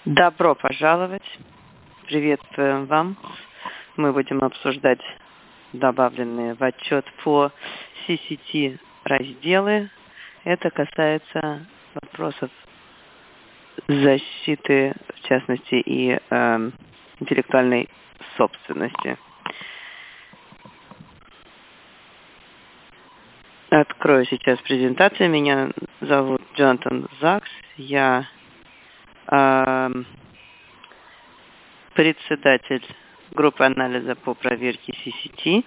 Добро пожаловать. Приветствуем вам. Мы будем обсуждать добавленные в отчет по CCT разделы. Это касается вопросов защиты, в частности, и интеллектуальной собственности. Открою сейчас презентацию. Меня зовут Джонатан Закс. Я председатель группы анализа по проверке CCT.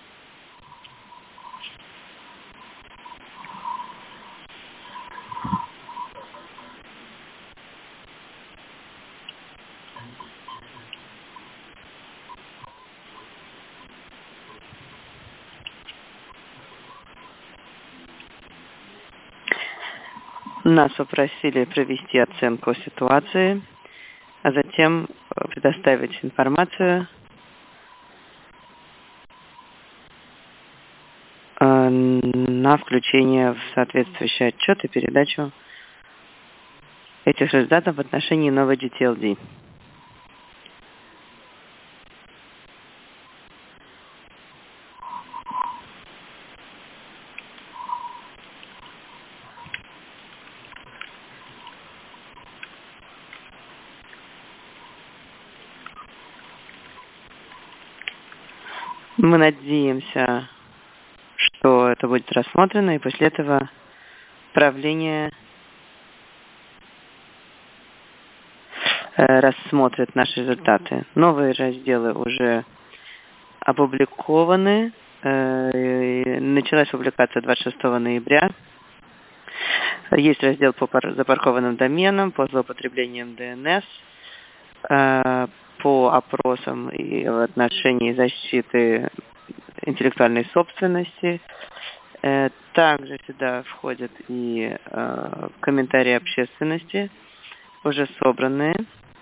Нас попросили провести оценку ситуации, а затем предоставить информацию на включение в соответствующий отчет и передачу этих результатов в отношении новой GTLD. Мы надеемся, что это будет рассмотрено, и после этого правление рассмотрит наши результаты. Новые разделы уже опубликованы. Началась публикация 26 ноября. Есть раздел по запаркованным доменам, по злоупотреблениям DNS, по опросам и в отношении защиты интеллектуальной собственности. Также сюда входят и комментарии общественности, уже собранные.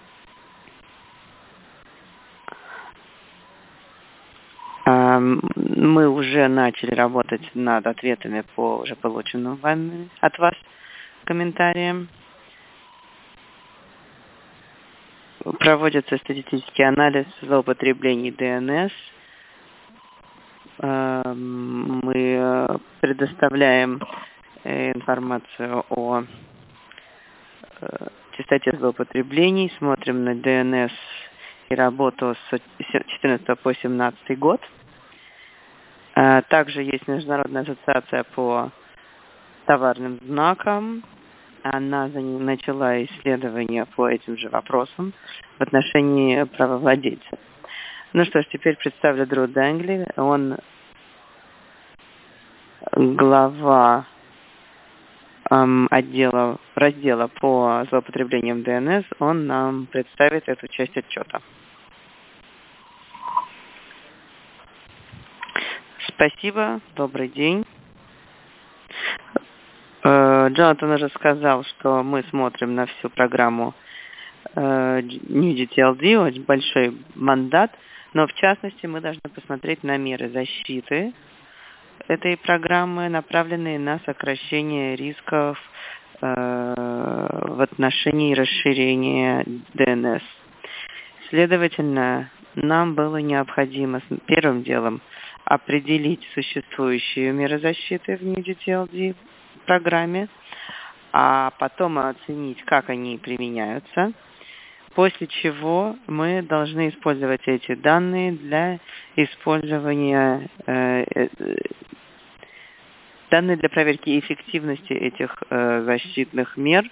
Мы уже начали работать над ответами по уже полученным вами от вас комментариям. Проводится статистический анализ злоупотреблений DNS. Мы предоставляем информацию о частоте злоупотреблений, смотрим на DNS и работу с 2014 по 2017 год. Также есть Международная ассоциация по товарным знакам. Она начала исследование по этим же вопросам в отношении правовладельцев. Ну что ж, теперь представлю Дрю Дэнгли. Он глава раздела по злоупотреблениям DNS. Он нам представит эту часть отчета. Спасибо, добрый день. Джонатан уже сказал, что мы смотрим на всю программу New GTLD, очень большой мандат, но в частности мы должны посмотреть на меры защиты этой программы, направленные на сокращение рисков в отношении расширения DNS. Следовательно, нам было необходимо первым делом определить существующие меры защиты в New GTLD программе, а потом оценить, как они применяются, после чего мы должны использовать эти данные для использования данные для проверки эффективности этих защитных мер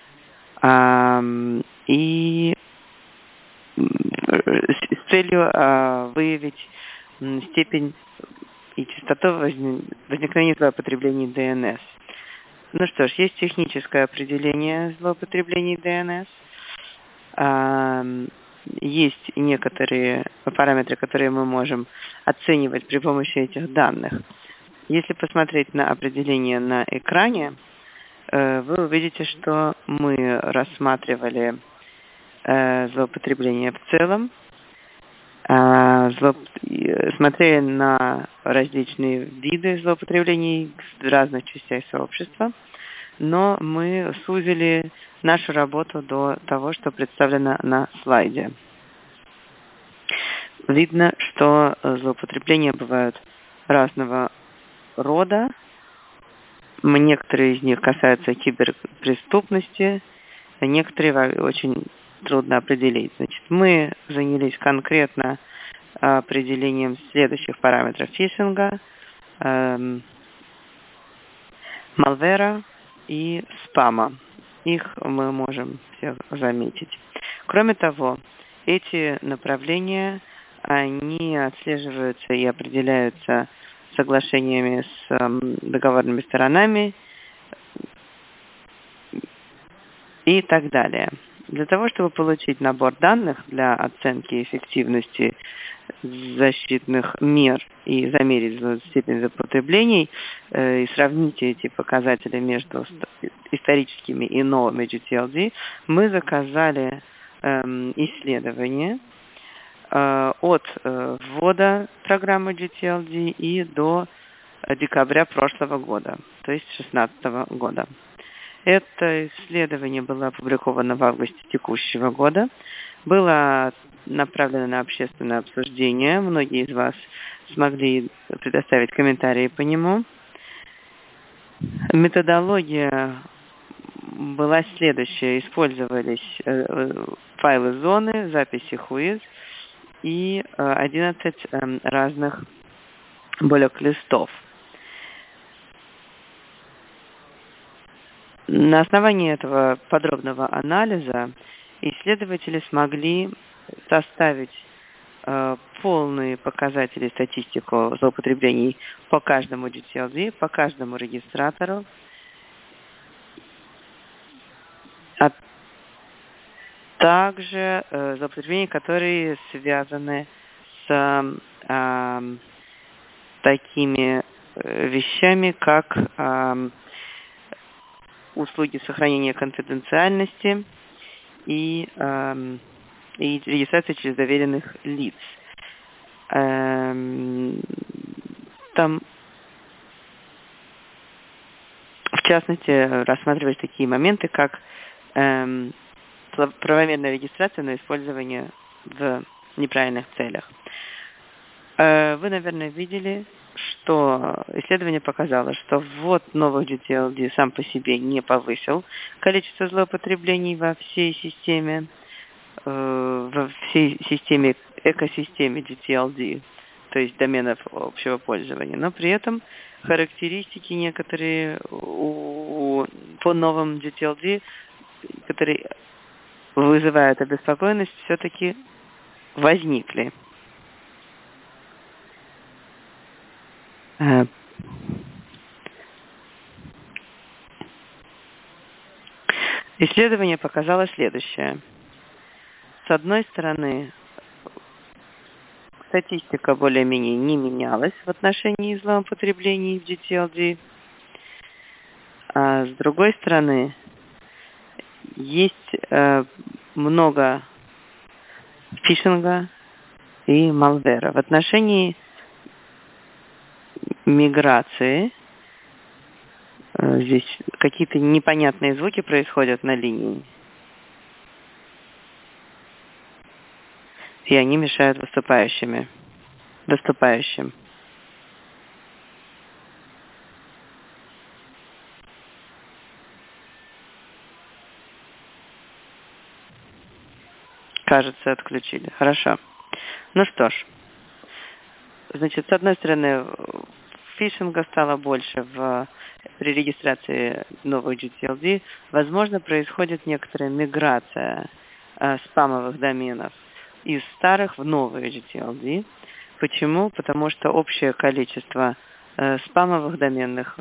и с целью выявить степень и частоту возникновения злоупотреблений DNS. Ну что ж, есть техническое определение злоупотреблений DNS. Есть некоторые параметры, которые мы можем оценивать при помощи этих данных. Если посмотреть на определение на экране, вы увидите, что мы рассматривали злоупотребление в целом, смотрели на различные виды злоупотреблений в разных частях сообщества. но мы сузили нашу работу до того, что представлено на слайде. Видно, что злоупотребления бывают разного рода. Некоторые из них касаются киберпреступности, а некоторые очень трудно определить. Значит, мы занялись конкретно определением следующих параметров фишинга, малвера и спама. Их мы можем всех заметить. Кроме того, эти направления, они отслеживаются и определяются соглашениями с договорными сторонами и так далее. Для того, чтобы получить набор данных для оценки эффективности защитных мер и замерить степень злоупотреблений и сравнить эти показатели между историческими и новыми GTLD, мы заказали исследование от ввода программы GTLD и до декабря прошлого года, то есть 2016 года. Это исследование было опубликовано в августе текущего года, было направлено на общественное обсуждение. Многие из вас смогли предоставить комментарии по нему. Методология была следующая. Использовались файлы зоны, записи WHOIS и 11 разных блок-листов. На основании этого подробного анализа исследователи смогли составить полные показатели, статистику злоупотреблений по каждому GTLD, по каждому регистратору, а также злоупотребления, которые связаны с такими вещами, как услуги сохранения конфиденциальности и регистрация через доверенных лиц. Там, в частности, рассматривались такие моменты, как правомерная регистрация, но использование в неправильных целях. Вы, наверное, видели, что исследование показало, что ввод новых GTLD сам по себе не повысил количество злоупотреблений во всей системе, экосистеме GTLD, то есть доменов общего пользования, но при этом характеристики некоторые по новым GTLD, которые вызывают обеспокоенность, все-таки возникли. Исследование показало следующее. С одной стороны, статистика более-менее не менялась в отношении злоупотреблений в GTLD, а с другой стороны, есть много фишинга и малвера. В отношении миграции здесь какие-то непонятные звуки происходят на линии, и они мешают выступающим. Кажется, отключили. Хорошо. Ну что ж. Значит, с одной стороны, фишинга стало больше при регистрации новых GTLD. Возможно, происходит некоторая миграция спамовых доменов из старых в новые GTLD. Почему? Потому что общее количество спамовых доменных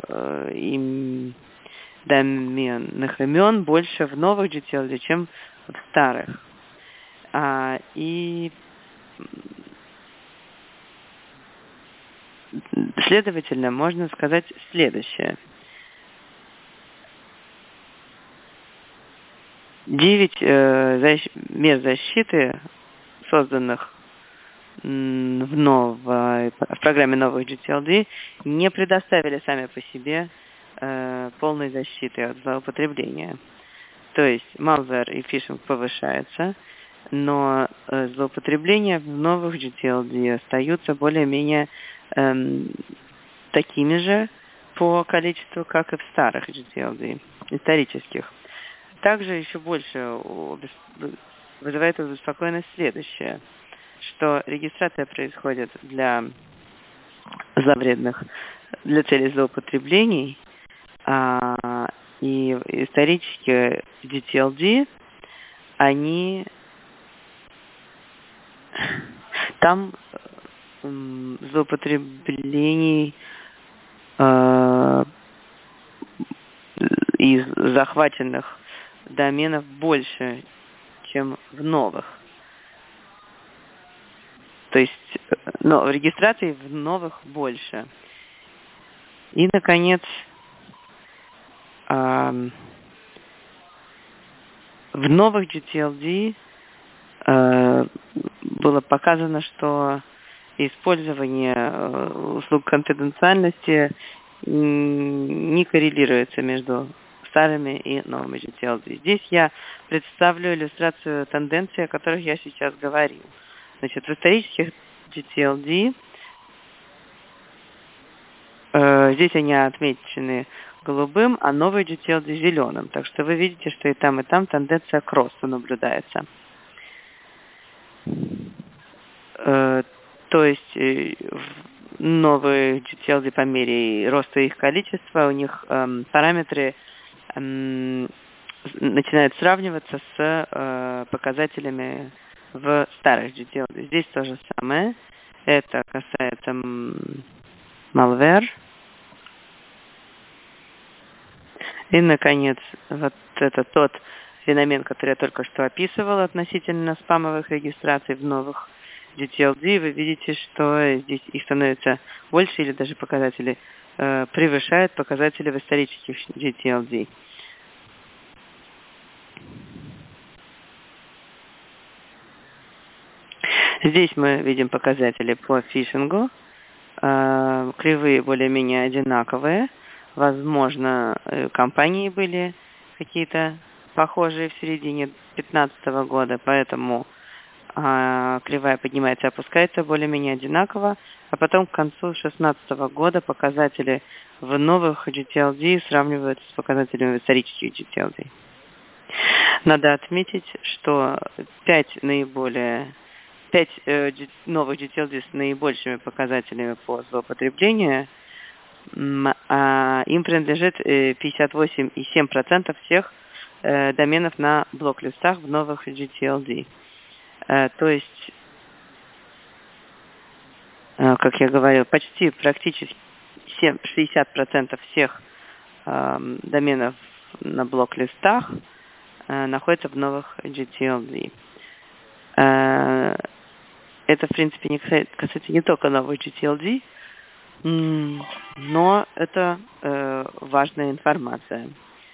имен больше в новых GTLD, чем в старых. И следовательно, можно сказать следующее. 9 мер защиты, созданных в программе новых GTLD, не предоставили сами по себе полной защиты от злоупотребления. То есть malware и фишинг повышаются, но злоупотребления в новых GTLD остаются более-менее такими же по количеству, как и в старых GTLD, исторических. Также еще больше вызывает обеспокоенность следующее, что регистрация происходит для целей злоупотреблений, и исторические GTLD, там злоупотреблений из захваченных доменов больше, чем в новых. То есть, регистраций в новых больше. И, наконец, в новых GTLD было показано, что использование услуг конфиденциальности не коррелируется между старыми и новыми GTLD. Здесь я представлю иллюстрацию тенденций, о которых я сейчас говорил. Значит, в исторических GTLD здесь они отмечены голубым, а новые GTLD зеленым. Так что вы видите, что и там тенденция к росту наблюдается. То есть новые GTLD по мере роста их количества, у них параметры начинают сравниваться с показателями в старых GTLD. Здесь то же самое. Это касается malware. И, наконец, вот это тот феномен, который я только что описывал относительно спамовых регистраций в новых GTLD. Вы видите, что здесь их становится больше, или даже показатели превышают показатели в исторических GTLD. Здесь мы видим показатели по фишингу. Кривые более-менее одинаковые. Возможно, компании были какие-то похожие в середине 2015 года, поэтому кривая поднимается и опускается более-менее одинаково, а потом к концу 2016 года показатели в новых GTLD сравниваются с показателями в исторических GTLD. Надо отметить, что 5 новых GTLD с наибольшими показателями по злоупотреблению, им принадлежит 58,7% всех доменов на блок-листах в новых GTLD. То есть, как я говорил, практически 60% всех доменов на блок-листах находятся в новых GTLD. Это, в принципе, касается не только новых GTLD, но это важная информация.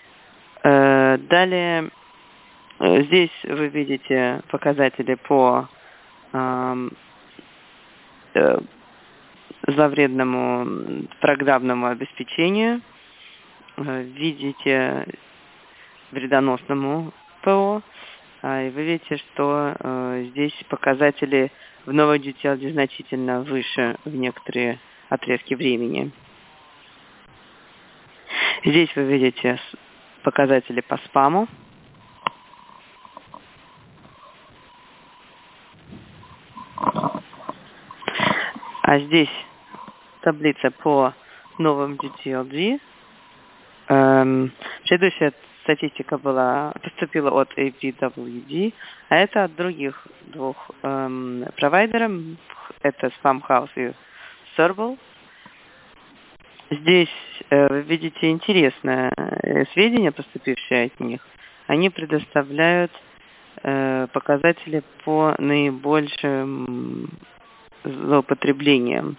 Далее, здесь вы видите показатели по зловредному программному обеспечению, видите вредоносному ПО, и вы видите, что здесь показатели в новой GTLD значительно выше в некоторые отрезки времени. Здесь вы видите показатели по спаму. А здесь таблица по новым GTLD. Следующая статистика поступила от APWD, а это от других двух провайдеров. Это Spamhaus и Serval. Здесь вы видите интересное сведения, поступившие от них. Они предоставляют показатели по наибольшим злоупотреблениям.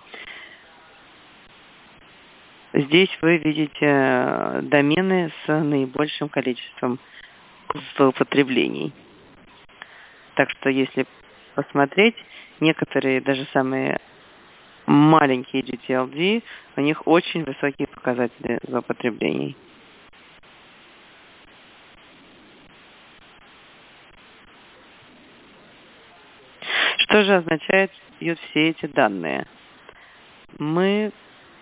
Здесь вы видите домены с наибольшим количеством злоупотреблений. Так что, если посмотреть, некоторые даже самые маленькие GTLD, у них очень высокие показатели злоупотреблений. Что же означают все эти данные? Мы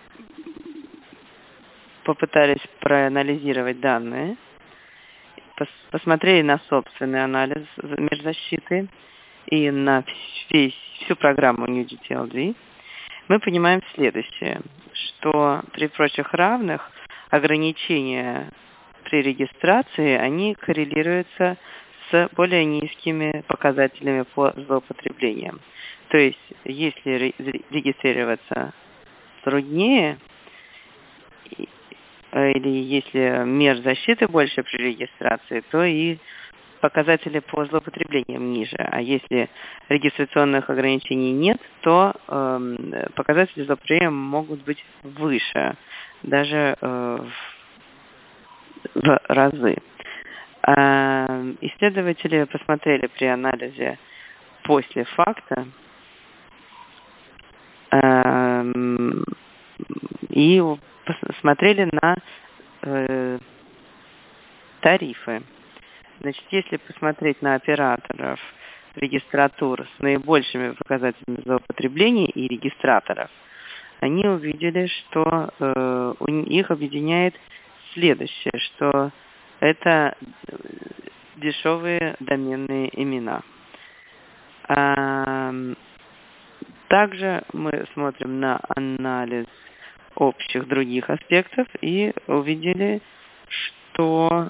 попытались проанализировать данные, посмотрели на собственный анализ межзащиты и на всю программу NewGTLD. Мы понимаем следующее, что при прочих равных ограничения при регистрации, они коррелируются с более низкими показателями по злоупотреблениям. То есть, если регистрироваться труднее, или если мер защиты больше при регистрации, то и показатели по злоупотреблениям ниже. А если регистрационных ограничений нет, то показатели злоупотребления могут быть выше, даже в разы. Исследователи посмотрели при анализе после факта и посмотрели на тарифы. Значит, если посмотреть на операторов регистратур с наибольшими показателями злоупотребления и регистраторов, они увидели, что их объединяет следующее, что это дешевые доменные имена. Также мы смотрим на анализ общих других аспектов и увидели, что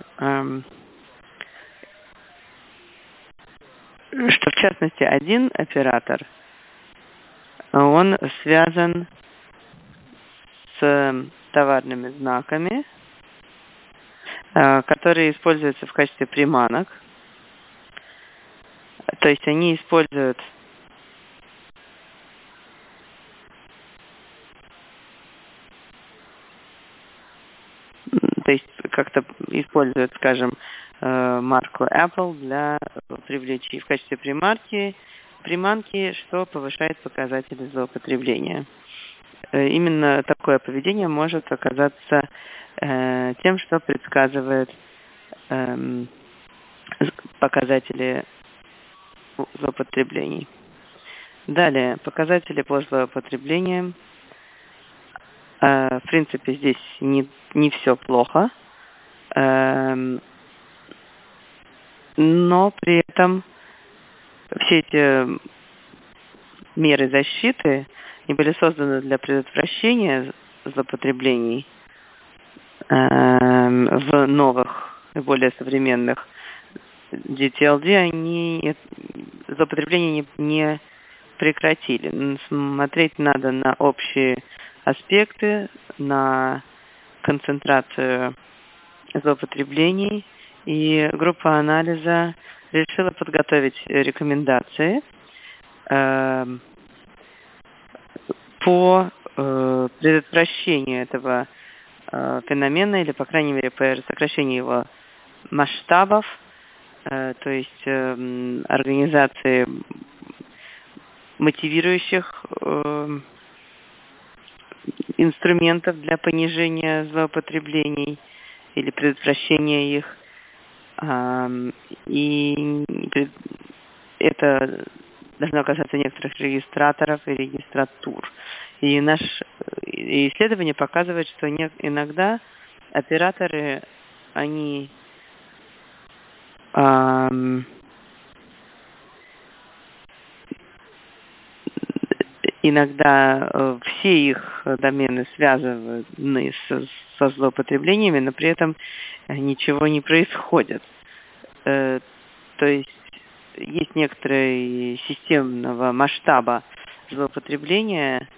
в частности один оператор, он связан с товарными знаками, которые используются в качестве приманок. То есть они используют как-то используют, скажем, марку Apple для привлечения в качестве приманки, что повышает показатели злоупотребления. Именно такое поведение может оказаться тем, что предсказывает показатели злоупотреблений. Далее, показатели по злоупотреблениям. В принципе, здесь не все плохо, но при этом все эти меры защиты не были созданы для предотвращения злоупотреблений в новых и более современных GTLD, злоупотребления не прекратили. Смотреть надо на общие аспекты, на концентрацию злоупотреблений, и группа анализа решила подготовить рекомендации по предотвращению этого феномена, или, по крайней мере, по сокращению его масштабов, то есть организации мотивирующих инструментов для понижения злоупотреблений или предотвращения их. И это должно касаться некоторых регистраторов и регистратур. И наше исследование показывает, что иногда операторы, они иногда все их домены связаны со злоупотреблениями, но при этом ничего не происходит. То есть есть некоторые системного масштаба злоупотребления,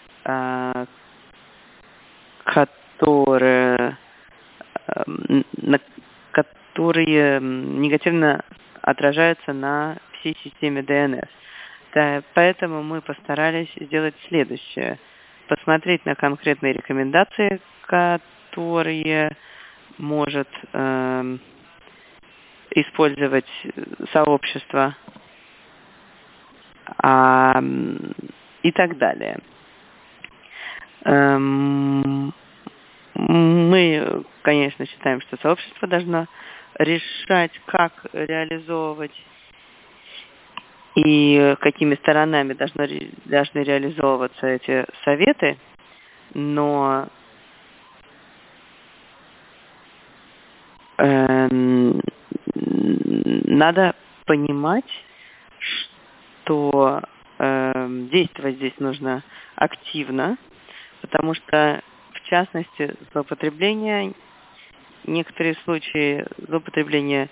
которые негативно отражаются на всей системе DNS. Да, поэтому мы постарались сделать следующее. Посмотреть на конкретные рекомендации, которые может использовать сообщество и так далее. Мы, конечно, считаем, что сообщество должно решать, как реализовывать и какими сторонами должны реализовываться эти советы, но надо понимать, что действовать здесь нужно активно, потому что, в частности, некоторые случаи злоупотребления,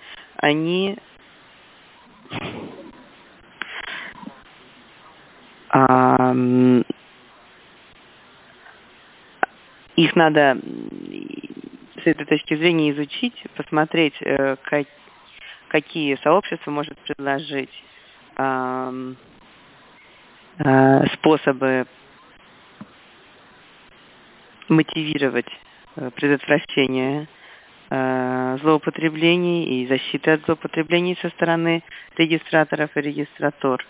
их надо с этой точки зрения изучить, посмотреть, какие сообщества может предложить способы мотивировать предотвращение злоупотреблений и защиты от злоупотреблений со стороны регистраторов и регистратур.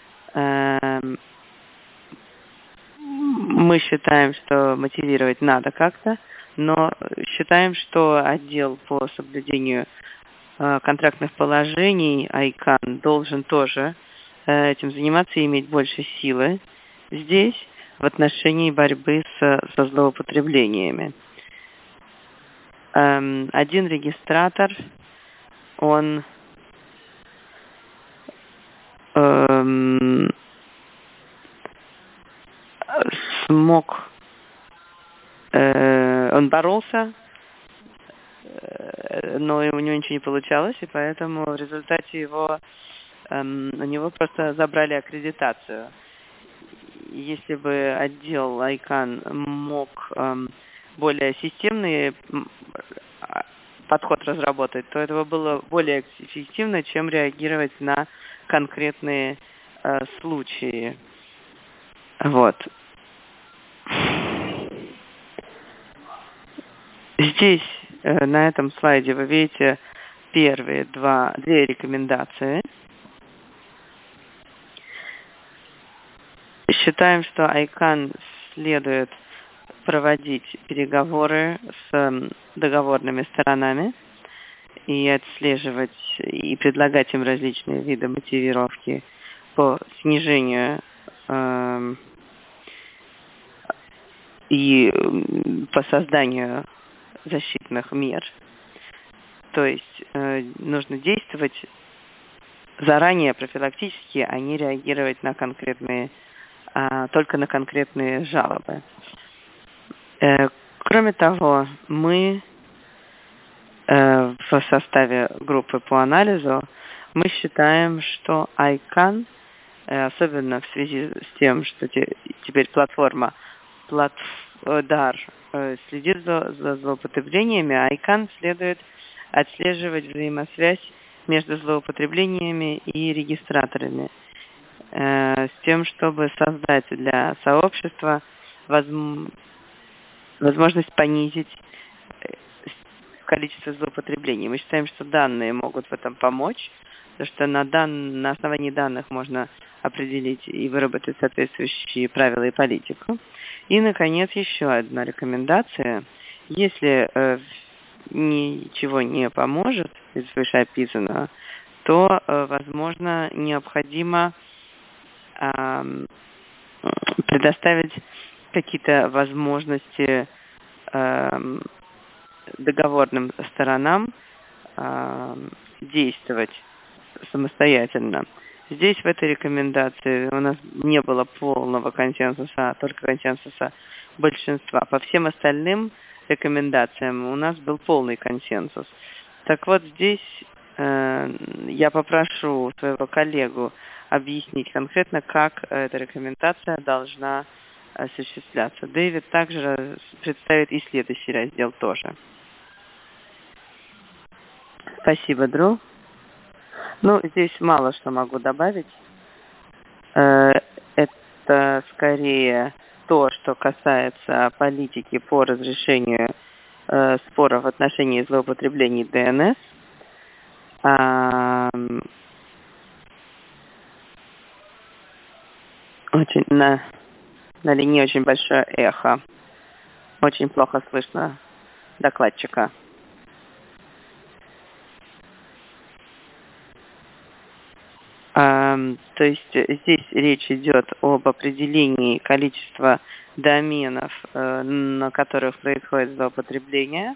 Мы считаем, что мотивировать надо как-то, но считаем, что отдел по соблюдению контрактных положений ICANN должен тоже этим заниматься и иметь больше силы здесь в отношении борьбы со злоупотреблениями. Один регистратор, он он боролся, но у него ничего не получалось, и поэтому в результате у него просто забрали аккредитацию. Если бы отдел ICANN мог более системный подход разработать, то этого было более эффективно, чем реагировать на конкретные случаи. Вот. Здесь, на этом слайде, вы видите первые две рекомендации. Считаем, что ICANN следует проводить переговоры с договорными сторонами и отслеживать и предлагать им различные виды мотивировки по снижению и по созданию защитных мер. То есть нужно действовать заранее, профилактически, а не реагировать на только на конкретные жалобы. Кроме того, мы в составе группы по анализу мы считаем, что ICANN, особенно в связи с тем, что теперь платформа DAR следит за злоупотреблениями, ICANN следует отслеживать взаимосвязь между злоупотреблениями и регистраторами, с тем, чтобы создать для сообщества возможность понизить количество злоупотреблений. Мы считаем, что данные могут в этом помочь, потому что на основании данных можно определить и выработать соответствующие правила и политику. И, наконец, еще одна рекомендация. Если ничего не поможет из вышеописанного, то, возможно, необходимо предоставить какие-то возможности договорным сторонам действовать самостоятельно. Здесь в этой рекомендации у нас не было полного консенсуса, а только консенсуса большинства. По всем остальным рекомендациям у нас был полный консенсус. Так вот, здесь я попрошу своего коллегу объяснить конкретно, как эта рекомендация должна осуществляться. Дэвид также представит и следующий раздел тоже. Спасибо, Дрю. Здесь мало что могу добавить. Это скорее то, что касается политики по разрешению споров в отношении злоупотреблений DNS. На линии очень большое эхо. Очень плохо слышно докладчика. То есть здесь речь идет об определении количества доменов, на которых происходит злоупотребление.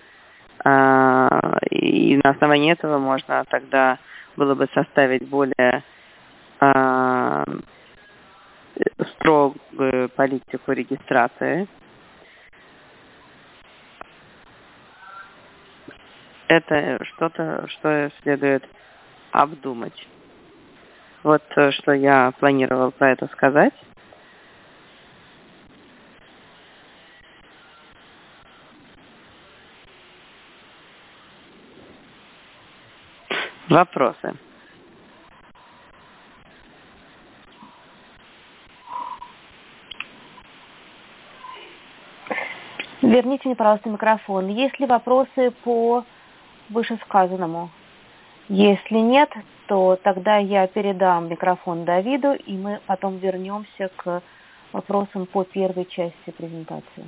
И на основании этого можно тогда было бы составить более строгую политику регистрации. Это что-то, что следует обдумать. Вот что я планировала про это сказать. Вопросы? Верните мне, пожалуйста, микрофон. Есть ли вопросы по вышесказанному? Если нет, то тогда я передам микрофон Давиду, и мы потом вернемся к вопросам по первой части презентации.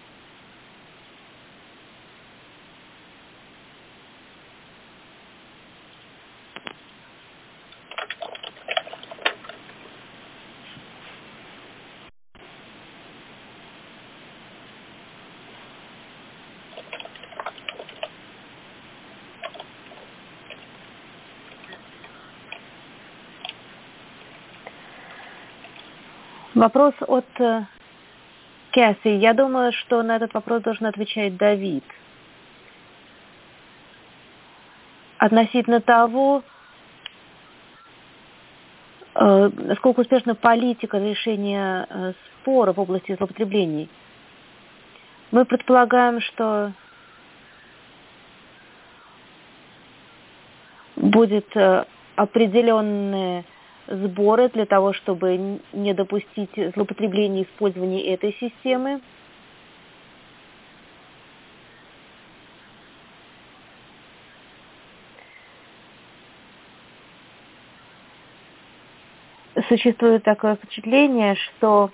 Вопрос от Кэсси. Я думаю, что на этот вопрос должен отвечать Давид. Относительно того, насколько успешна политика решения споров в области злоупотреблений. Мы предполагаем, что будет определенные сборы для того, чтобы не допустить злоупотребления использования этой системы. Существует такое впечатление, что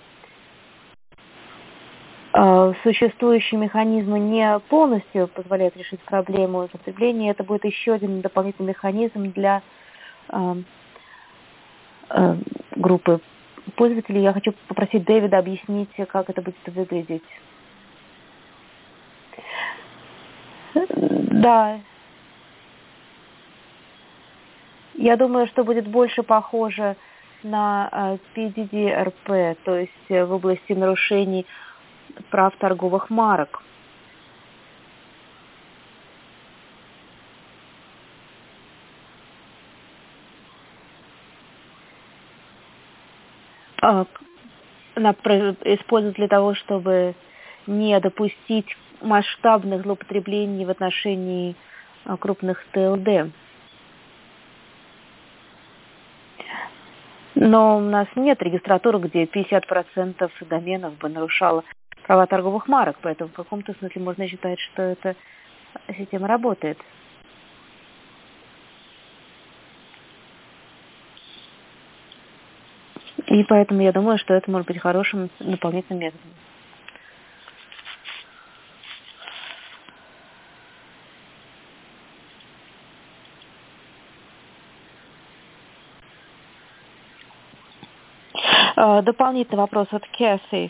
существующие механизмы не полностью позволяют решить проблему злоупотребления. Это будет еще один дополнительный механизм для группы пользователей. Я хочу попросить Дэвида объяснить, как это будет выглядеть. Да. Я думаю, что будет больше похоже на PDD-РП, то есть в области нарушений прав торговых марок. Используют для того, чтобы не допустить масштабных злоупотреблений в отношении крупных ТЛД. Но у нас нет регистратуры, где 50% доменов бы нарушало права торговых марок, поэтому в каком-то смысле можно считать, что эта система работает. И поэтому я думаю, что это может быть хорошим дополнительным методом. Дополнительный вопрос от Кэсси.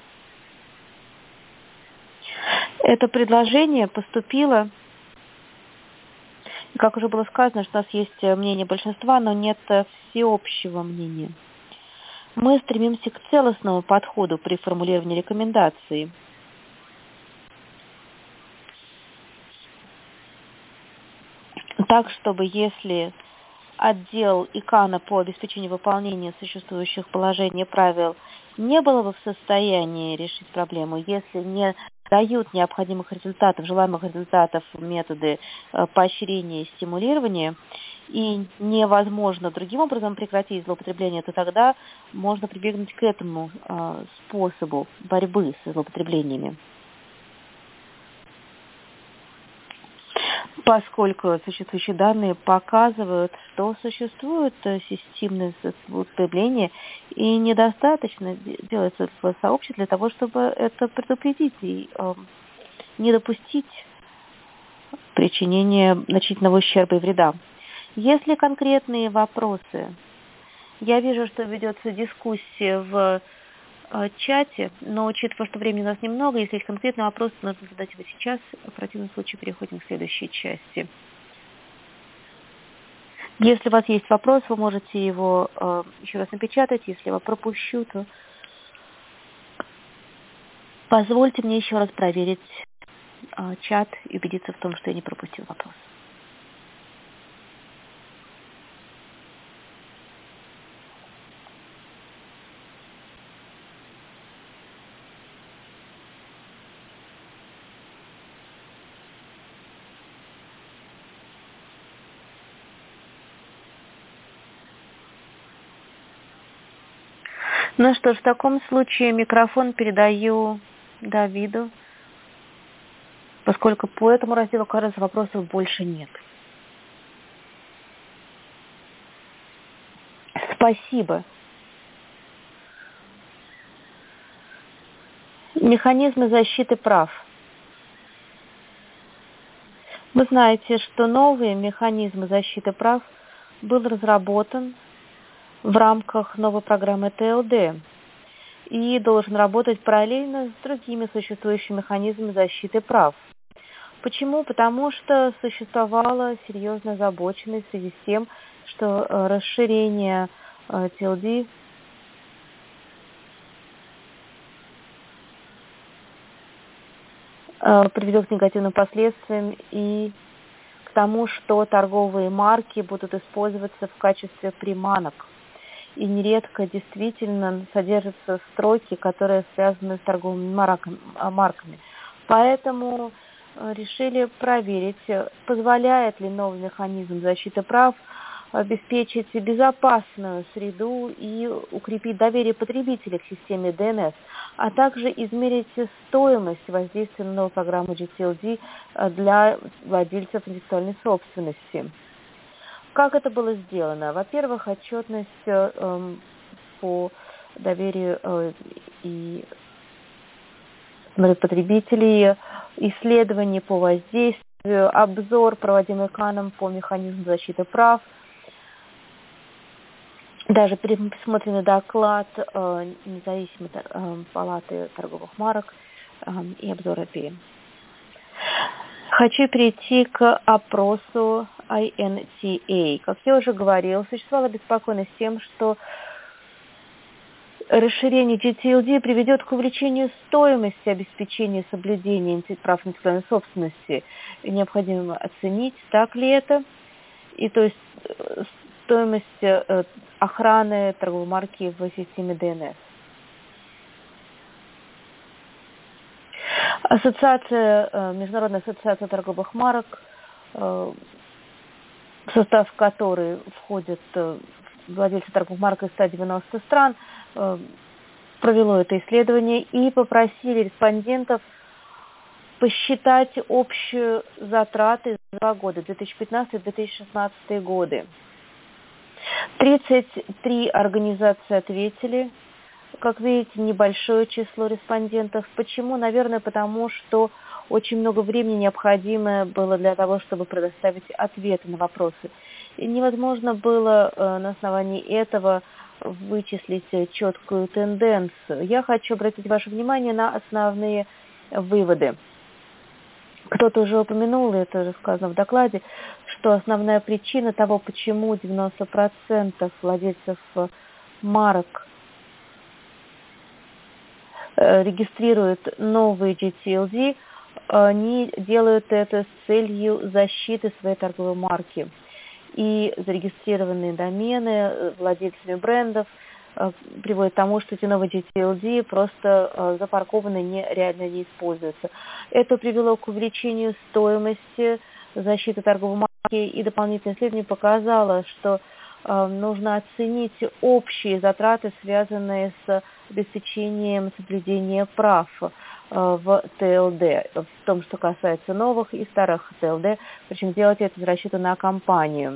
Это предложение поступило, как уже было сказано, что у нас есть мнение большинства, но нет всеобщего мнения. Мы стремимся к целостному подходу при формулировании рекомендаций. Так, чтобы если отдел ИКАНа по обеспечению выполнения существующих положений и правил не было бы в состоянии решить проблему, если не дают необходимых результатов, желаемых результатов методы поощрения и стимулирования, и невозможно другим образом прекратить злоупотребление, то тогда можно прибегнуть к этому способу борьбы с злоупотреблениями. поскольку существующие данные показывают, что существует системное злоупотребление, и недостаточно делать этого сообщества для того, чтобы это предупредить и не допустить причинения значительного ущерба и вреда. Если конкретные вопросы, я вижу, что ведется дискуссия в чате, но учитывая, что времени у нас немного, если есть конкретный вопрос, нужно задать его сейчас, в противном случае переходим к следующей части. Если у вас есть вопрос, вы можете его еще раз напечатать. Если я его пропущу, то позвольте мне еще раз проверить чат и убедиться в том, что я не пропустил вопрос. Ну что ж, в таком случае микрофон передаю Давиду, поскольку по этому разделу, кажется, вопросов больше нет. Спасибо. Механизмы защиты прав. Вы знаете, что новый механизм защиты прав был разработан в рамках новой программы ТЛД и должен работать параллельно с другими существующими механизмами защиты прав. Почему? Потому что существовала серьезная озабоченность в связи с тем, что расширение ТЛД приведет к негативным последствиям и к тому, что торговые марки будут использоваться в качестве приманок. И нередко действительно содержатся строки, которые связаны с торговыми марками. Поэтому решили проверить, позволяет ли новый механизм защиты прав обеспечить безопасную среду и укрепить доверие потребителей к системе DNS, а также измерить стоимость воздействия на новую программу GTLD для владельцев интеллектуальной собственности. Как это было сделано? Во-первых, отчетность по доверию и потребителей, исследования по воздействию, обзор, проводимый КАНом по механизму защиты прав, даже пересмотренный доклад независимой палаты торговых марок и обзор API. Хочу перейти к опросу INTA. Как я уже говорил, существовала беспокойность тем, что расширение GTLD приведет к увеличению стоимости обеспечения соблюдения прав интеллектуальной собственности. Необходимо оценить, так ли это, и то есть стоимость охраны торговой марки в системе DNS. Международная ассоциация торговых марок, в состав которой входят владельцы торговых марок из 190 стран, провело это исследование и попросили респондентов посчитать общую затраты за 2 года, 2015-2016 годы. 33 организации ответили. Как видите, небольшое число респондентов. Почему? Наверное, потому что очень много времени необходимо было для того, чтобы предоставить ответы на вопросы. И невозможно было на основании этого вычислить четкую тенденцию. Я хочу обратить ваше внимание на основные выводы. Кто-то уже упомянул, это уже сказано в докладе, что основная причина того, почему 90% владельцев марок регистрируют новые GTLD, они делают это с целью защиты своей торговой марки. И зарегистрированные домены владельцами брендов приводит к тому, что эти новые GTLD просто запаркованы, реально не используются. Это привело к увеличению стоимости защиты торговой марки, и дополнительное исследование показало, что нужно оценить общие затраты, связанные с обеспечением соблюдения прав. в ТЛД, в том, что касается новых и старых ТЛД, причем делать это из расчета на компанию.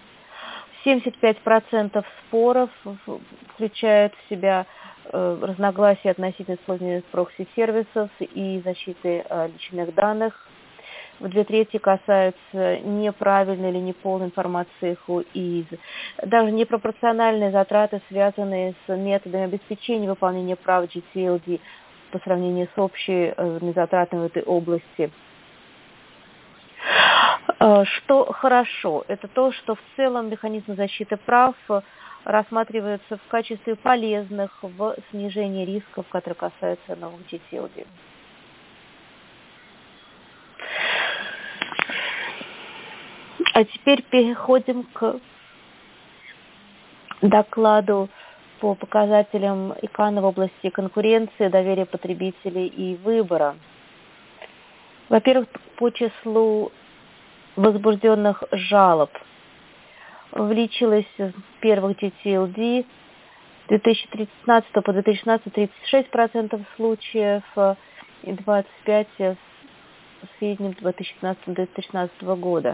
75% споров включают в себя разногласия относительно использования прокси-сервисов и защиты личных данных. В 2/3 касаются неправильной или неполной информации ХУИЗ. Даже непропорциональные затраты, связанные с методами обеспечения выполнения прав GTLD по сравнению с общими затратами в этой области. Что хорошо, это то, что в целом механизмы защиты прав рассматриваются в качестве полезных в снижении рисков, которые касаются новых GTLD. А теперь переходим к докладу по показателям ИКАНа в области конкуренции, доверия потребителей и выбора. Во-первых, по числу возбужденных жалоб увеличилось с первых GTLD 2013 по 2016 36% случаев и 25% в среднем 2015-2016 года.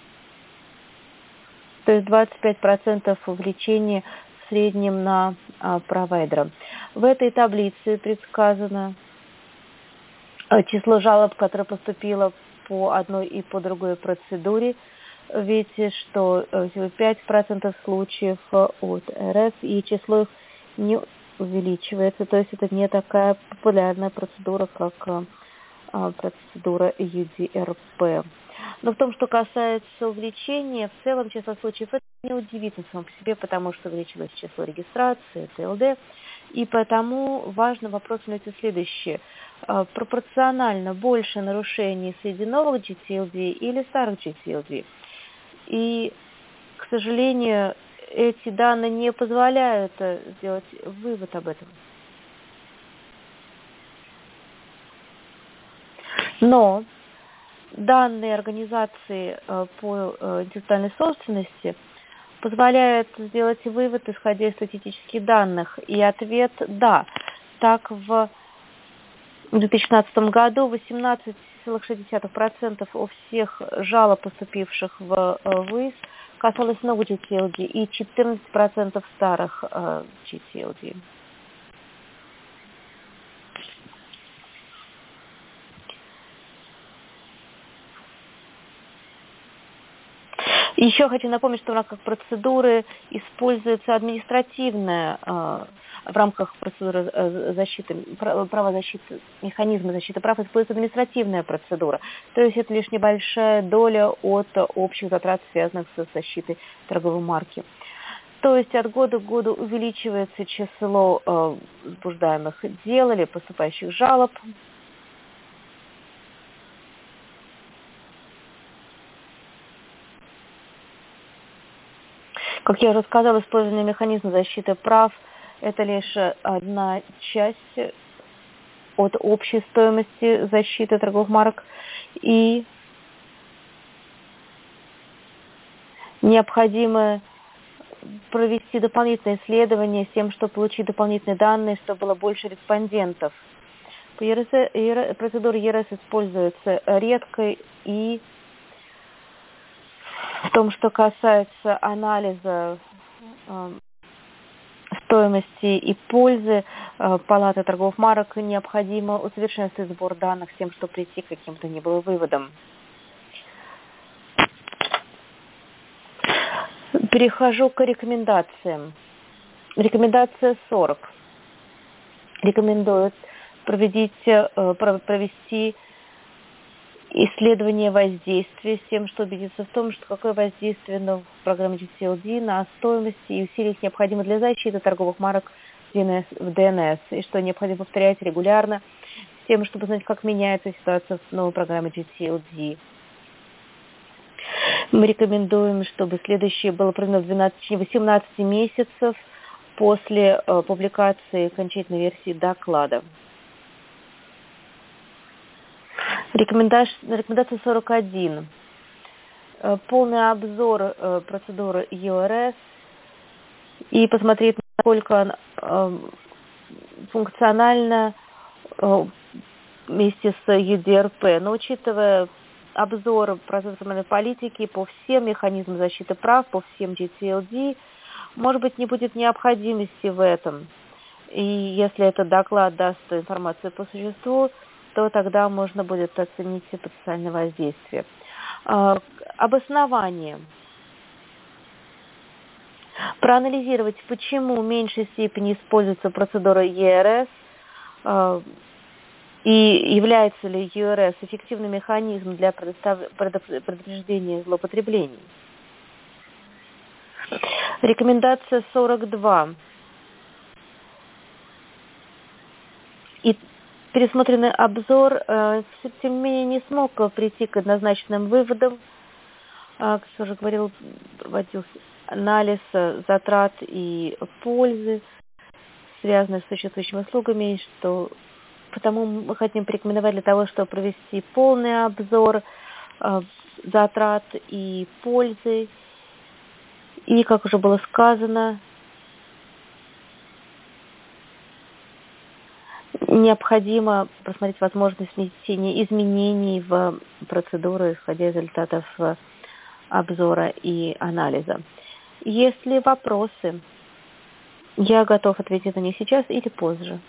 То есть 25% увеличения в среднем на провайдера. В этой таблице предсказано число жалоб, которое поступило по одной и по другой процедуре. Видите, что всего 5% случаев от РС, и число их не увеличивается. То есть это не такая популярная процедура, как процедура UDRP. Но в том, что касается увеличения, в целом число случаев, это не удивительно само по себе, потому что увеличилось число регистрации, ТЛД, и потому важным вопросом является следующее. Пропорционально больше нарушений среди новых GTLD или старых GTLD. И, к сожалению, эти данные не позволяют сделать вывод об этом. Но данные организации по интеллектуальной собственности позволяют сделать вывод, исходя из статистических данных. И ответ – да. Так, в 2016 году 18,6% от всех жалоб, поступивших в ВИС, касалось новых GTLD и 14% старых GTLD. Еще хочу напомнить, что в рамках процедуры используется административная, в рамках процедуры защиты, права защиты, механизма защиты прав используется административная процедура. То есть это лишь небольшая доля от общих затрат, связанных с защитой торговой марки. То есть от года к году увеличивается число возбуждаемых дел или поступающих жалоб. Как я уже сказала, использование механизма защиты прав – это лишь одна часть от общей стоимости защиты торговых марок. И необходимо провести дополнительные исследования с тем, чтобы получить дополнительные данные, чтобы было больше респондентов. Процедура ЕРС используется редко, и в том, что касается анализа стоимости и пользы Палаты торговых марок, необходимо усовершенствовать сбор данных с тем, чтобы прийти к каким-то ни было выводам. Перехожу к рекомендациям. Рекомендация 40. Рекомендует провести исследование воздействия с тем, чтобы убедиться в том, что какое воздействие в программе GTLD на стоимость и усилия необходимо для защиты торговых марок в ДНС, и что необходимо повторять регулярно с тем, чтобы знать, как меняется ситуация в новой программе GTLD. Мы рекомендуем, чтобы следующее было проведено в 18 месяцев после публикации окончательной версии доклада. Рекомендация 41. Полный обзор процедуры ЮРС и посмотреть, насколько функционально вместе с ЮДРП. Но учитывая обзор процессуальной политики по всем механизмам защиты прав, по всем GTLD, может быть, не будет необходимости в этом. И если этот доклад даст информацию по существу, то тогда можно будет оценить потенциальное воздействие. Обоснование. Проанализировать, почему в меньшей степени используется процедура ЕРС, и является ли ЕРС эффективным механизмом для предупреждения злоупотреблений. Рекомендация 42. И пересмотренный обзор, тем не менее, не смог прийти к однозначным выводам. Как я уже говорил, проводился анализ затрат и пользы, связанных с существующими услугами, что потому мы хотим порекомендовать для того, чтобы провести полный обзор затрат и пользы. И, как уже было сказано, необходимо просмотреть возможность внесения изменений в процедуру, исходя из результатов обзора и анализа. Есть ли вопросы? Я готов ответить на них сейчас или позже.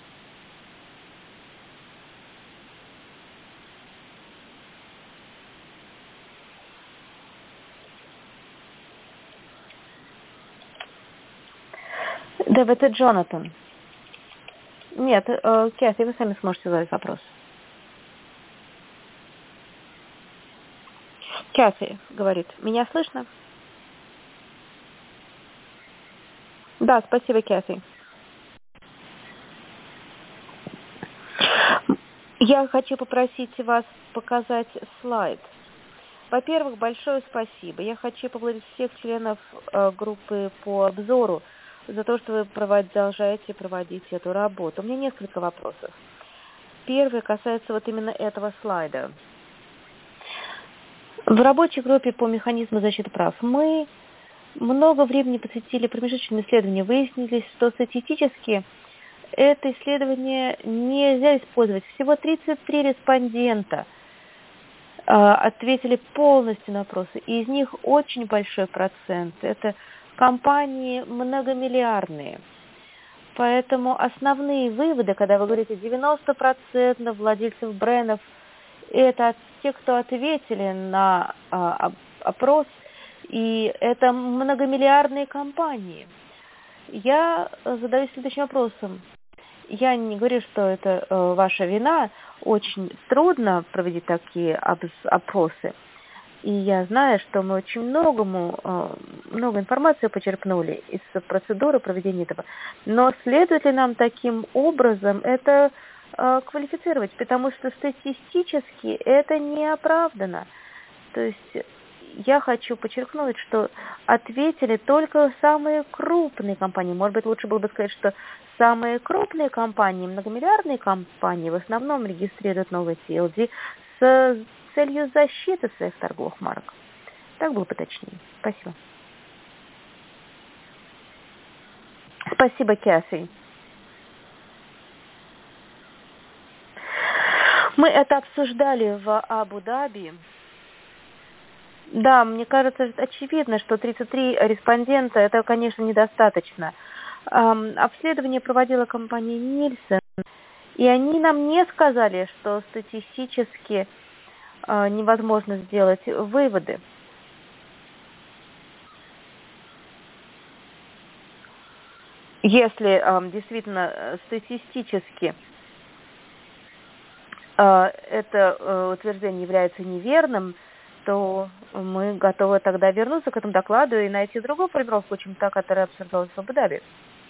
Дэвид и Джонатан. Нет, Кэти, вы сами сможете задать вопрос. Кэти говорит, меня слышно? Да, спасибо, Кэти. Я хочу попросить вас показать слайд. Во-первых, большое спасибо. Я хочу поблагодарить всех членов группы по обзору за то, что вы продолжаете проводить эту работу. У меня несколько вопросов. Первый касается вот именно этого слайда. В рабочей группе по механизму защиты прав мы много времени посвятили промежуточным исследованиям. Выяснилось, что статистически это исследование нельзя использовать. Всего 33 респондента ответили полностью на вопросы. И из них очень большой процент. Это компании многомиллиардные. Поэтому основные выводы, когда вы говорите 90% владельцев брендов, это те, кто ответили на опрос, и это многомиллиардные компании. Я задаюсь следующим вопросом. Я не говорю, что это ваша вина. Очень трудно проводить такие опросы. И я знаю, что мы очень много информации почерпнули из процедуры проведения этого. Но следует ли нам таким образом это квалифицировать? Потому что статистически это не оправдано. То есть я хочу подчеркнуть, что ответили только самые крупные компании. Может быть, лучше было бы сказать, что самые крупные компании, многомиллиардные компании в основном регистрируют новые TLD с целью защиты своих торговых марок. Так было бы точнее. Спасибо. Спасибо, Кэти. Мы это обсуждали в Абу-Даби. Да, мне кажется, очевидно, что 33 респондента, это, конечно, недостаточно. Обследование проводила компания Нильсон, и они нам не сказали, что статистически невозможно сделать выводы. Если действительно статистически это утверждение является неверным, то мы готовы тогда вернуться к этому докладу и найти другую формулировку, чем та, которая обсуждалась в Абу-Даби.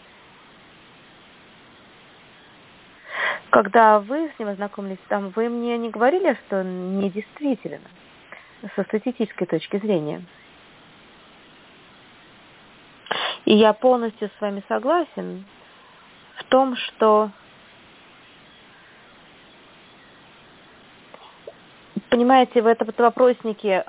Когда вы с ним ознакомились, там вы мне не говорили, что недействителен со статистической точки зрения. И я полностью с вами согласен в том, что, понимаете, в этом вопроснике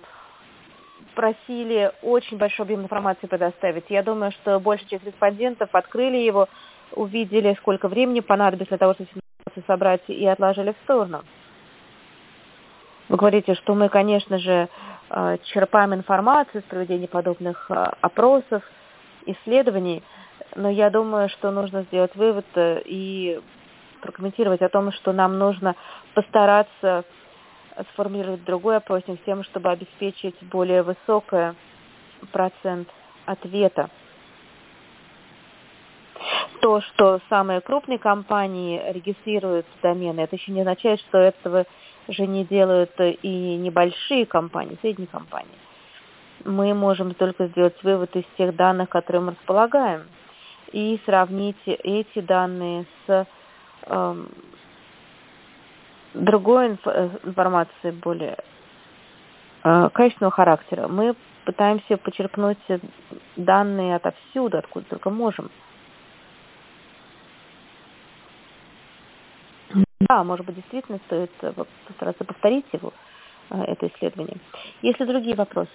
просили очень большой объем информации предоставить. Я думаю, что большая часть респондентов открыли его, увидели, сколько времени понадобится для того, чтобы собрать и отложили в сторону. Вы говорите, что мы, конечно же, черпаем информацию из проведения подобных опросов, исследований, но я думаю, что нужно сделать вывод и прокомментировать о том, что нам нужно постараться сформулировать другой опросник с тем, чтобы обеспечить более высокий процент ответа. То, что самые крупные компании регистрируют домены, это еще не означает, что этого же не делают и небольшие компании, средние компании. Мы можем только сделать вывод из тех данных, которые мы располагаем, и сравнить эти данные с другой информацией более качественного характера. Мы пытаемся почерпнуть данные отовсюду, откуда только можем. Да, может быть, действительно стоит постараться повторить его, это исследование. Есть ли другие вопросы?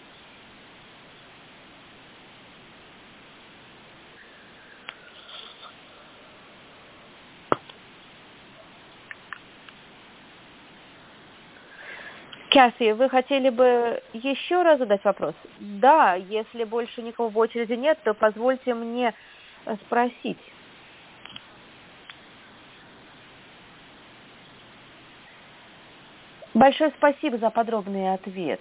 Кэсси, вы хотели бы еще раз задать вопрос? Да, если больше никого в очереди нет, то позвольте мне спросить. Большое спасибо за подробный ответ.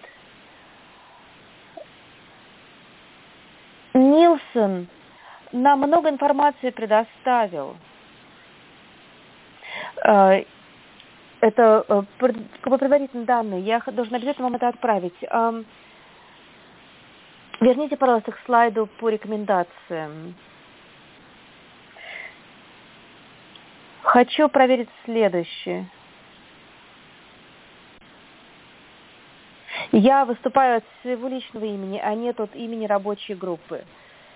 Нилсон нам много информации предоставил. Это как бы предварительные данные. Я должна обязательно вам это отправить. Верните, пожалуйста, к слайду по рекомендациям. Хочу проверить следующее. Я выступаю от своего личного имени, а не от имени рабочей группы.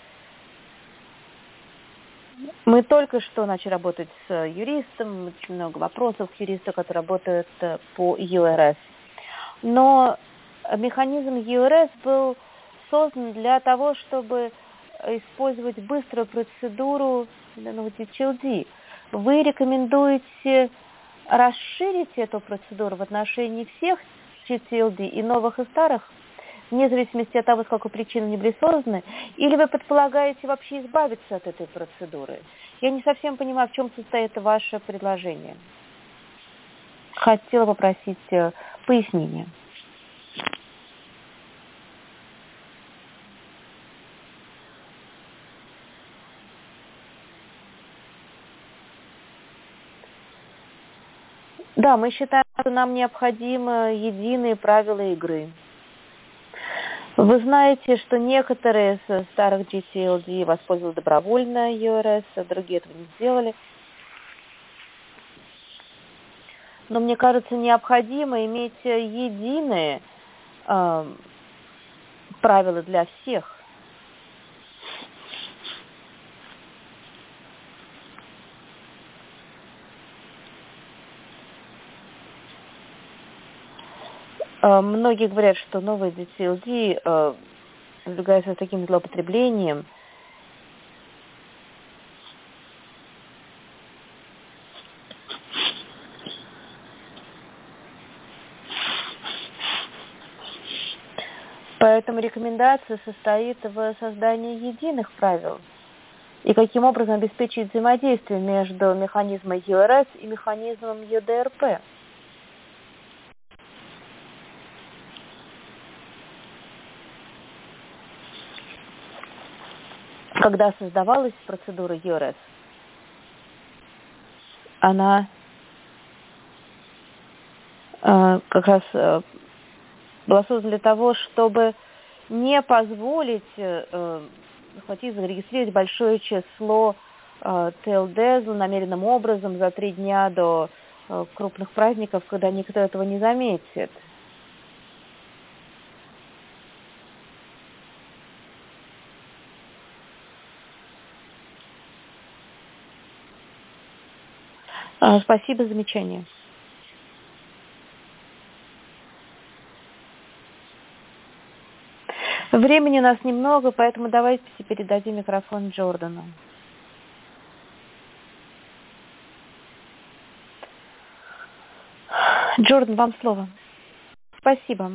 Мы только что начали работать с юристом, очень много вопросов к юристу, который работает по ЮРС. Но механизм ЮРС был создан для того, чтобы использовать быструю процедуру GTLD. Вы рекомендуете расширить эту процедуру в отношении всех GTLD и новых, и старых, вне зависимости от того, с какой причины они были созданы, или вы предполагаете вообще избавиться от этой процедуры? Я не совсем понимаю, в чем состоит ваше предложение. Хотела попросить пояснения. Да, мы считаем, что нам необходимы единые правила игры. Вы знаете, что некоторые из старых GTLD воспользовались добровольно ЮРС, а другие этого не сделали. Но мне кажется, необходимо иметь единые правила для всех. Многие говорят, что новые GTLD подвергаются таким злоупотреблениям. Поэтому рекомендация состоит в создании единых правил и каким образом обеспечить взаимодействие между механизмом ЮРС и механизмом ЮДРП. Когда создавалась процедура ЮРС, она как раз была создана для того, чтобы не позволить зарегистрировать большое число ТЛД злонамеренным образом за 3 дня до крупных праздников, когда никто этого не заметит. Спасибо за замечание. Времени у нас немного, поэтому давайте передадим микрофон Джордану. Джордан, вам слово. Спасибо.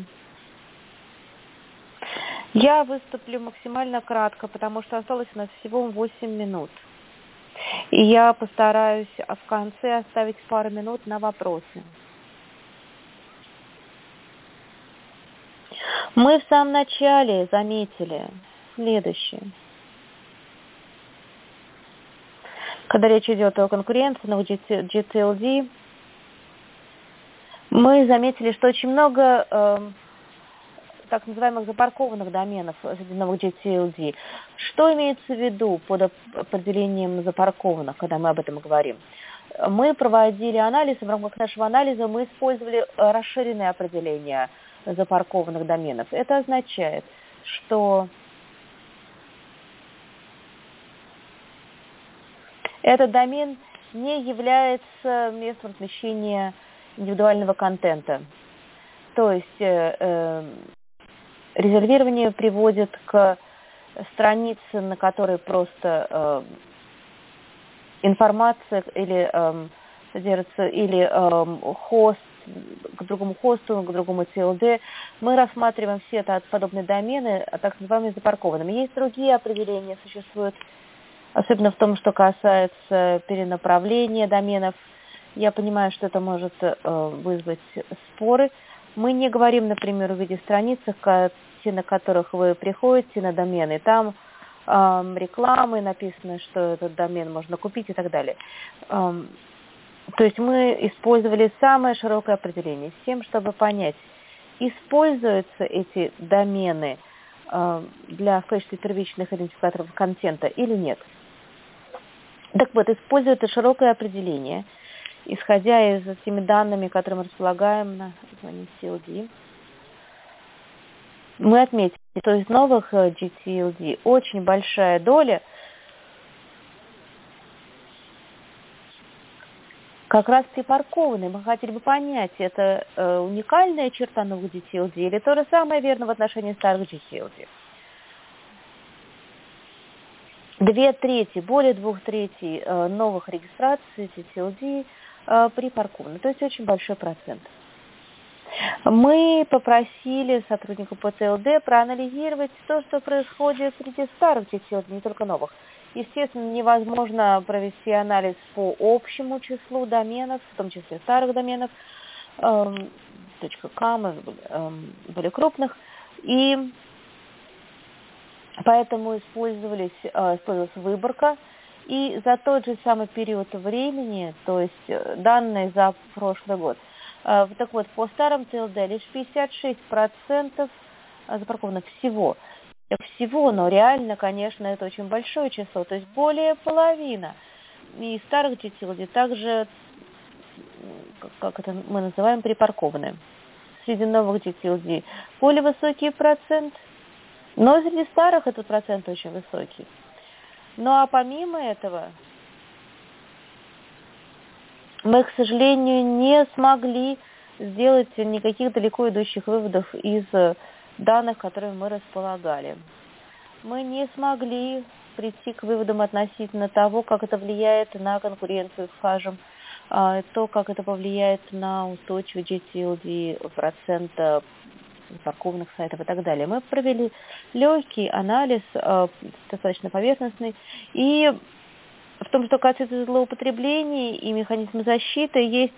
Я выступлю максимально кратко, потому что осталось у нас всего 8 минут. И я постараюсь в конце оставить пару минут на вопросы. Мы в самом начале заметили следующее. Когда речь идет о конкуренции на GTLD, мы заметили, что очень много так называемых запаркованных доменов среди новых GTLD. Что имеется в виду под определением запаркованных, когда мы об этом говорим? Мы проводили анализ, и в рамках нашего анализа мы использовали расширенное определение запаркованных доменов. Это означает, что этот домен не является местом размещения индивидуального контента. То есть резервирование приводит к странице, на которой просто информация или содержится, или хост к другому хосту, к другому TLD. Мы рассматриваем все подобные домены, так называемые запаркованными. Есть другие определения, существуют, особенно в том, что касается перенаправления доменов. Я понимаю, что это может вызвать споры. Мы не говорим, например, в виде страниц, на которых вы приходите на домены, там рекламы, написано, что этот домен можно купить и так далее. То есть мы использовали самое широкое определение с тем, чтобы понять, используются эти домены в качестве первичных идентификаторов контента или нет. Так вот, используя это широкое определение, исходя из теми данными, которые мы располагаем на CLD, мы отметили, что из новых GTLD очень большая доля как раз припаркованы. Мы хотели бы понять, это уникальная черта новых GTLD или то же самое верно в отношении старых GTLD. Более 2/3 новых регистраций GTLD припаркованы, то есть очень большой процент. Мы попросили сотрудников ПТЛД проанализировать то, что происходит среди старых GTLD, не только новых. Естественно, невозможно провести анализ по общему числу доменов, в том числе старых доменов, .com, более крупных, и поэтому использовалась выборка. И за тот же самый период времени, то есть данные за прошлый год, так вот, по старым TLD лишь 56% запаркованных всего. Но реально, конечно, это очень большое число, то есть более половины. И старых GTLD также, как это мы называем, припаркованы. Среди новых GTLD более высокий процент, но среди старых этот процент очень высокий. Ну а помимо этого, мы, к сожалению, не смогли сделать никаких далеко идущих выводов из данных, которыми мы располагали. Мы не смогли прийти к выводам относительно того, как это влияет на конкуренцию, скажем, то, как это повлияет на устойчивый GTLD, процента паркованных сайтов и так далее. Мы провели легкий анализ, достаточно поверхностный, и в том, что касается злоупотреблений и механизма защиты, есть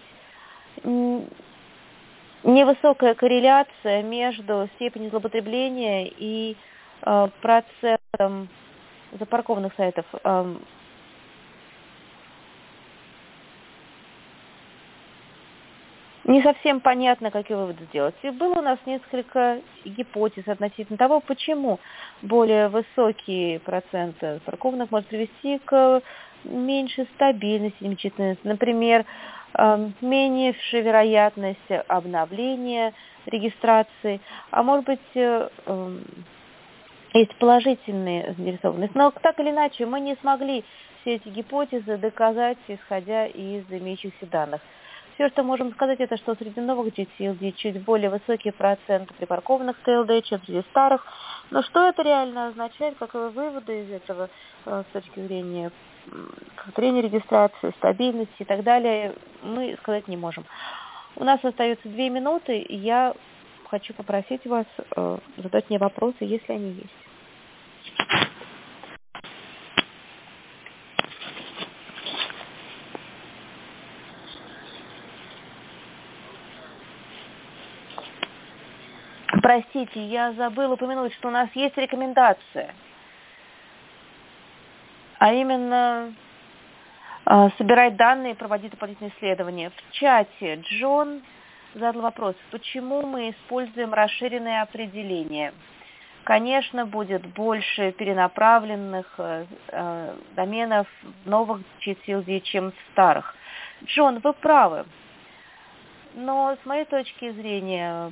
невысокая корреляция между степенью злоупотребления и процентом запаркованных сайтов. Не совсем понятно, какие выводы сделать. И было у нас несколько гипотез относительно того, почему более высокий процент запаркованных может привести к меньшей стабильности. Например, меньшая вероятность обновления регистрации, а может быть, есть положительные заинтересованность. Но так или иначе, мы не смогли все эти гипотезы доказать, исходя из имеющихся данных. Все, что можем сказать, это что среди новых GTLD чуть более высокий процент припаркованных TLD, чем среди старых. Но что это реально означает, каковы выводы из этого с точки зрения регистрации, стабильности и так далее, мы сказать не можем. У нас остается 2 минуты, и я хочу попросить вас задать мне вопросы, если они есть. Простите, я забыла упомянуть, что у нас есть рекомендация, а именно собирать данные и проводить дополнительные исследования. В чате Джон задал вопрос, почему мы используем расширенное определение. Конечно, будет больше перенаправленных доменов в новых GTLD, чем в старых. Джон, вы правы, но с моей точки зрения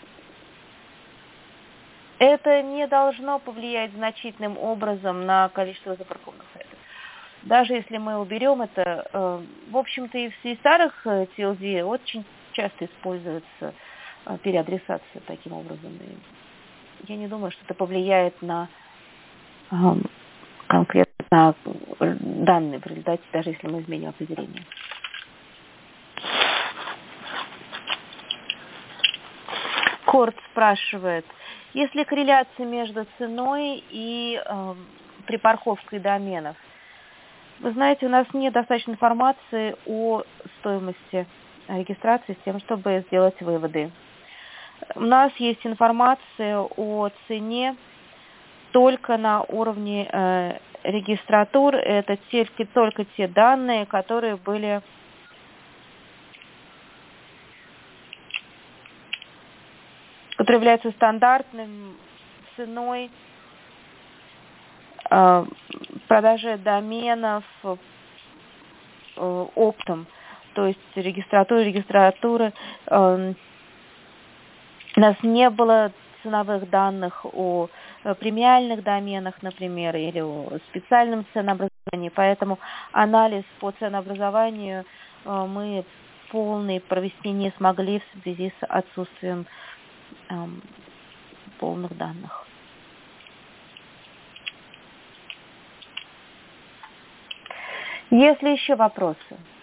это не должно повлиять значительным образом на количество запаркованных сайтов. Даже если мы уберем это, в общем-то и в старых TLD очень часто используется переадресация таким образом. И я не думаю, что это повлияет на конкретно данные в результате, даже если мы изменим определение. Корт спрашивает, есть ли корреляция между ценой и припарковкой доменов? Вы знаете, у нас нет достаточно информации о стоимости регистрации с тем, чтобы сделать выводы. У нас есть информация о цене только на уровне регистратур. Это только те данные, которые были которые являются стандартным ценой продажи доменов оптом, то есть регистратуры. У нас не было ценовых данных о премиальных доменах, например, или о специальном ценообразовании, поэтому анализ по ценообразованию мы полный провести не смогли в связи с отсутствием полных данных. Есть ли еще вопросы?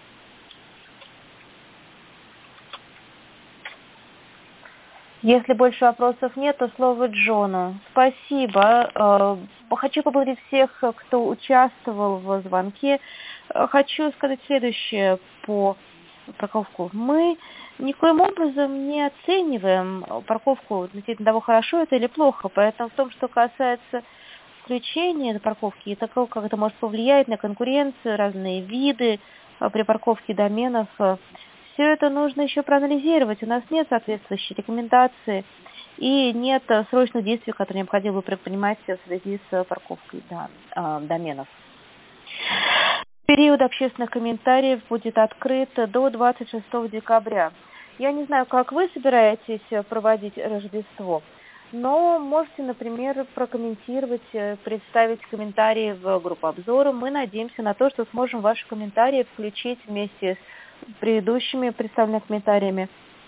Если больше вопросов нет, то слово Джону. Спасибо. Хочу поблагодарить всех, кто участвовал в звонке. Хочу сказать следующее по парковку. Мы никоим образом не оцениваем парковку относительно того, хорошо это или плохо. Поэтому в том, что касается включения парковки и такого, как это может повлиять на конкуренцию, разные виды припарковки доменов, все это нужно еще проанализировать. У нас нет соответствующей рекомендации и нет срочных действий, которые необходимо предпринимать в связи с парковкой доменов. Период общественных комментариев будет открыт до 26 декабря. Я не знаю, как вы собираетесь проводить Рождество, но можете, например, прокомментировать, представить комментарии в группу обзора. Мы надеемся на то, что сможем ваши комментарии включить вместе с предыдущими представленными комментариями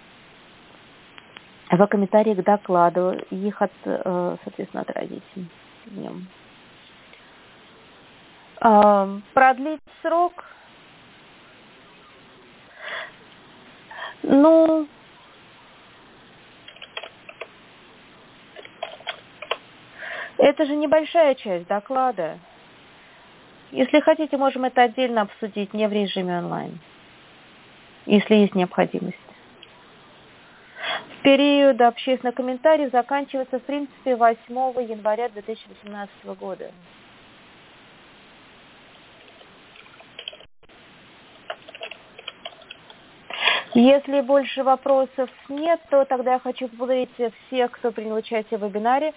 в комментарии к докладу и их, соответственно, отразить в нем. Продлить срок? Ну, это же небольшая часть доклада. Если хотите, можем это отдельно обсудить, не в режиме онлайн, если есть необходимость. Период общественных комментариев заканчивается, в принципе, 8 января 2018 года. Если больше вопросов нет, то тогда я хочу поблагодарить всех, кто принял участие в вебинаре.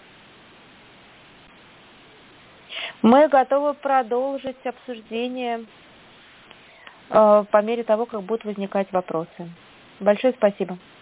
Мы готовы продолжить обсуждение по мере того, как будут возникать вопросы. Большое спасибо.